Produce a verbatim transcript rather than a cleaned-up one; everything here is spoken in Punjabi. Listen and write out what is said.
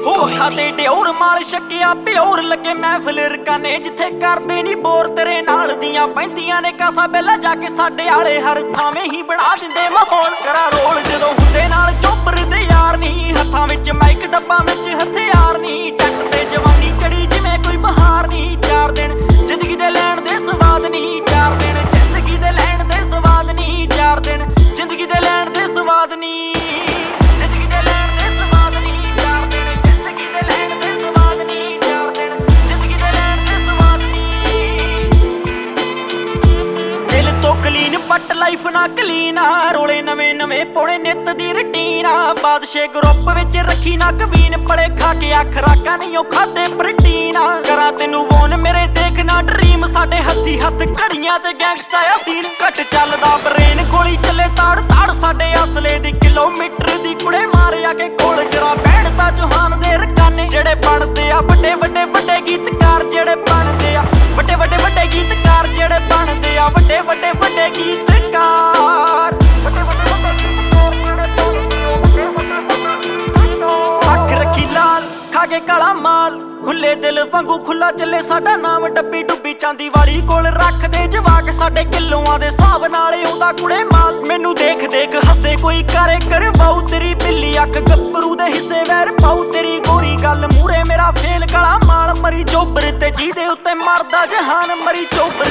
ਉਹ ਅੱਖਾਂ ਤੇ ਡਿਓਰ ਮਾਲ ਛੱਕਿਆ ਪਿਓਰ ਲੱਗੇ ਮਹਿਫਿਲ ਰਕਾਨੇ ਜਿੱਥੇ ਕਰਦੇ ਨੀ ਬੋਰ ਤੇਰੇ ਨਾਲ ਦੀਆਂ ਪੈਂਦੀਆਂ ਨੇ ਕਾਸਾ ਬੇਲਾ ਜਾ ਕੇ ਸਾਡੇ ਆਲੇ ਹਰ ਥਾਵੇਂ ਹੀ ਬਣਾ ਦਿੰਦੇ ਮਾਹੌਲ ਕਰਾ ਰੋਲ ਜਦੋਂ ਹੁੰਦੇ ਨਾਲ ਚੋਬਰ ਦੇ ਯਾਰ ਨੀ ਹੱਥਾਂ ਵਿੱਚ ਮਾਈਕ ਡੱਬਾ ਵਿੱਚ ਹਥਿਆਰ ਨੀ ਜੱਟ ਤੇ ਜਵਾਨੀ ਚੜੀ ਜਿਵੇਂ ਕੋਈ ਬਹਾਰ ਨੀ ਚਾਰ ਦਿਨ ਜ਼ਿੰਦਗੀ ਦੇ ਲੈਣ ਦੇ ਸਵਾਦ ਨੀ ਚਾਰ ਦਿਨ ਜ਼ਿੰਦਗੀ ਦੇ ਲੈਣ ਦੇ ਸਵਾਦ ਨੀ ਚਾਰ ਦਿਨ ਜ਼ਿੰਦਗੀ ਦੇ ਲੈਣ ਦੇ ਸਵਾਦ ਨੀ ਜ਼ਿੰਦਗੀ ਦੇ ਲੈਣ ਦੇ ਸਵਾਦ ਨੀ ਚਾਰ ਦਿਨ ਜ਼ਿੰਦਗੀ ਦੇ ਲੈਣ ਦੇ ਸਵਾਦ ਨੀ ਚਾਰ ਦਿਨ ਜ਼ਿੰਦਗੀ ਦੇ ਲੈਣ ਦੇ ਸਵਾਦ ਨੀ ਦਿਲ ਤੋਂ ਕਲੀਨ ਪੱਟ ਲਾਈਫ ਨਾ ਕਲੀਨ ਆ ਰੋਲੇ ਨਵੇਂ ਨਵੇਂ ਪੌਣੇ ਨਿੱਤ ਦੀ ਰੁਟੀਨ ਆ ਬਾਦਸ਼ਾਹ ਗਰੁੱਪ ਵਿੱਚ ਰੱਖੀ ਨਾ ਕਬੀਨ ਪਲੇ ਖਾ ਕੇ ਅੱਖ ਰਾਕਾਂ ਨਹੀਂ ਉਹ ਖਾਦੇ ਪ੍ਰੋਟੀਨ ਆ ਕਰਾਂ ਤੈਨੂੰ ਵੋਨ ਮੇਰੇ ਦੇਖ ਨਾ ਡਰੀਮ ਸਾਡੇ ਹੱਥੀ ਹੱਥ ਘੜੀਆਂ ਤੇ ਗੈਂਗਸਟਾ ਆ ਸੀਨ ਘੱਟ ਚੱਲਦਾ ਬਰੇਨ ਗੋਲੀ ਚੱਲੇ ਤਾੜ ਤਾੜ ਸਾਡੇ ਅਸਲੇ ਦੀ ਕਿਲੋਮੀਟਰ ਦੀ ਕੁੜੇ ਮਾਰਿਆ ਕੇ ਕੋਲ ਜਰਾ ਬੈਠਦਾ ਜਹਾਨ ਦੇ ਰਕਾਨੇ ਜਿਹੜੇ ਬਣਦੇ ਆ ਵੱਡੇ ਵੱਡੇ ਵੱਡੇ ਗੀਤਕਾਰ ਜਿਹੜੇ ਬਣਦੇ ਆ ਵੱਡੇ ਵੱਡੇ ਵੱਡੇ ਗੀਤਕਾਰ ਜਿਹੜੇ ਬਣਦੇ ਆ ਵੱਡੇ ਵੱਡੇ ਵੱਡੇ ਗੀਤਕਾਰ ਵੱਡੇ ਵੱਡੇ ਵੱਡੇ ਗੀਤਕਾਰ ਜਿਹੜੇ ਬਣਦੇ ਆ ਵੱਡੇ ਵੱਡੇ ਅੱਖ ਰੱਖੀ ਲਾਲ ਖਾ ਕੇ ਕਾਲਾ ਮਾਲ ਖੁੱਲੇ ਦਿਲ ਵਾਂਗੂ ਖੁੱਲਾ ਚੱਲੇ ਸਾਡਾ ਨਾਮ ਡੱਬੀ ਡੁੱਬੀ ਚਾਂਦੀ ਵਾਲੀ ਕੋਲ ਰੱਖਦੇ ਜਵਾਕ ਸਾਡੇ ਕਿਲੋਆਂ ਦੇ ਹਿਸਾਬ ਨਾਲ ਆਉਂਦਾ ਕੁੜੇ ਮਾਲ ਮੈਨੂੰ ਦੇਖ ਦੇਖ ਹੱਸੇ ਕੋਈ ਕਰੇ ਕਰਵਾਉ ਤੇਰੀ ਬਿੱਲੀ ਅੱਖ ਗੱਭਰੂ ਦੇ ਹਿੱਸੇ ਵੈਰ ਪਾਉ ਤੇਰੀ ਗੋਰੀ ਗੱਲ ਮੂਰੇ ਮੇਰਾ ਫੇਲ ਕਾਲਾ ਮਾਲ ਮਰੀ ਚੋਬਰ ਤੇ ਜਿਹਦੇ ਉੱਤੇ ਮਰਦਾ ਜਹਾਨ ਮਰੀ ਚੋਬਰ